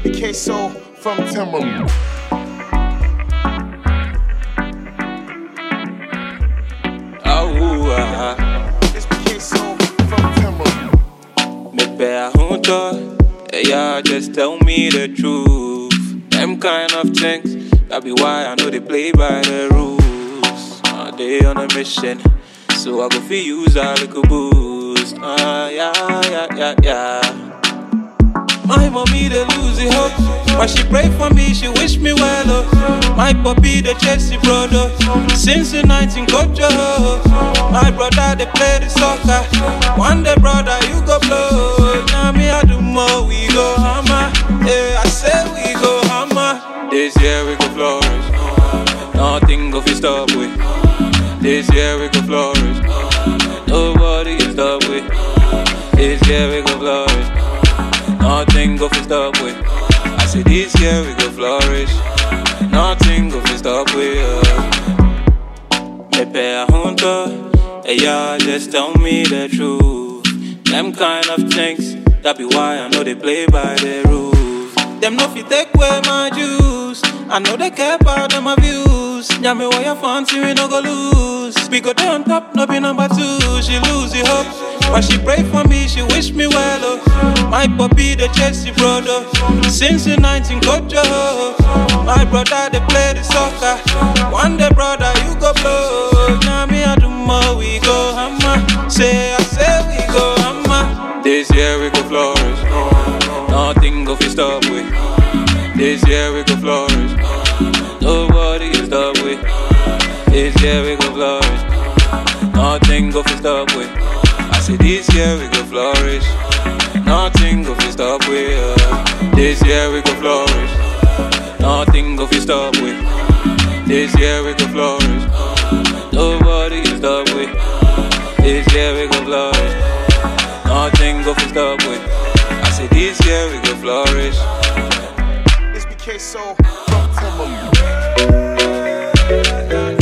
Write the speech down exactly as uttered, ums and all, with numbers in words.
B K Soul from Timberland. Oh, ah. It's B K Soul from Timberland. Me bear hunter, yeah, just tell me the truth. Them kind of things, that be why I know they play by the rules. Uh, they on a mission, so I go fi use a little boost. Ah, uh, yeah, yeah, yeah, yeah. My mommy, they lose the hope. But she pray for me, she wish me well, oh. My puppy, the Chelsea brother. Since the nineteen culture, my brother, they play the soccer. One day, brother, you go blow. Now me, I do more, we go hammer. Yeah, I say we go hammer. This year we go flourish. Nothing go fi stop with. This year we go flourish. Nobody can stop with. This year we go flourish. Nothing go fi stop with. I say this year we go flourish. Nothing go fi stop with. Me pay a hunter. Hey, yeah, just tell me the truth. Them kind of things, that be why I know they play by the rules. Them no fi take away my juice. I know they care about them views. Yeah, me why you fancy we no go lose. We go down top, no be number two. She lose the hope, but she pray for me, she wish me well, oh. My puppy, the Chelsea brother. Since the nineteen culture, my brother, they play the soccer. One day, brother, you go blow. Now me, I do more, we go hammer. Say, I say, we go hammer. This year we go flourish. Nothing go fi stop with. This year we go flourish. Nobody can stop with. This year we go flourish. Nothing go fi stop with. I say this year we go flourish. Nothing go fi stop with. uh. This year we go flourish. Nothing go fi stop with. This year we go flourish. Nobody can stop with. This year we go flourish. Nothing go fi stop with. I say this year we go flourish. It's B K Soul from Timberland.